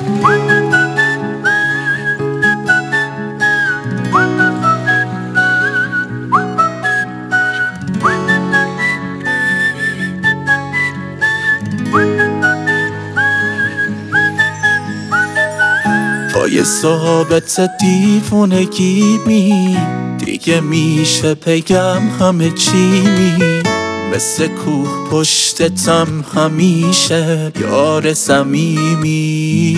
پای ثابت دیوونگی دیگه میشه بگم همه چی مثل کوه پشتتم همیشه یار صمیمی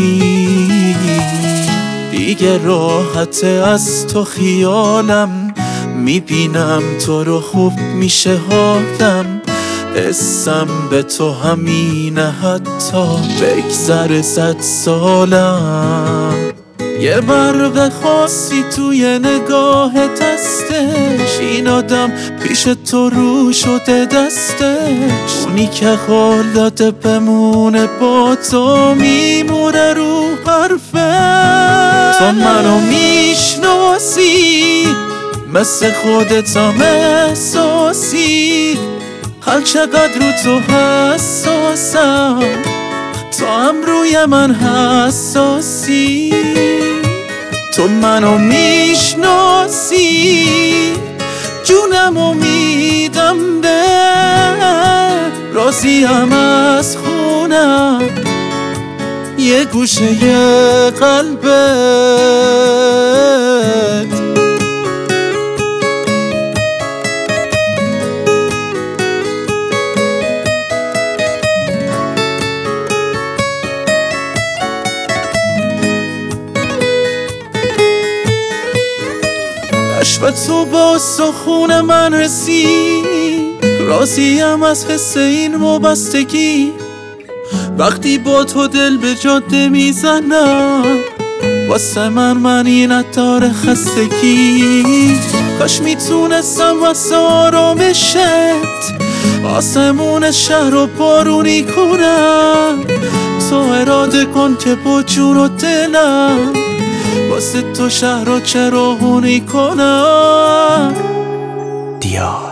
دیگه راحته از تو خیالم میبینم تو رو خوب میشه حالم حسم به تو همینه حتی بگذر 100 سالم یه برق خاصی توی نگاهت هستش این آدم پیش تو رو شده دستش اونی که حالت بمونه با تو میمونه رو حرفه تو منو میشناسی مثل خودتم احساسی هر چقدر رو تو حساسم تو هم روی من حساسی تو منو میشناسی جونمو میدم به راضیم از خونم یه گوشه قلبت و تو با سخون من رسید راضیم از حس این وابستگی وقتی با تو دل به جاده میزنم واسه من این نداره خستگی کاش میتونستم واسه آرامشت آسمون شهر رو بارونی کنم تو اراده کن که با جون و دلم واسه تو شهر رو چراغونی کنم دیا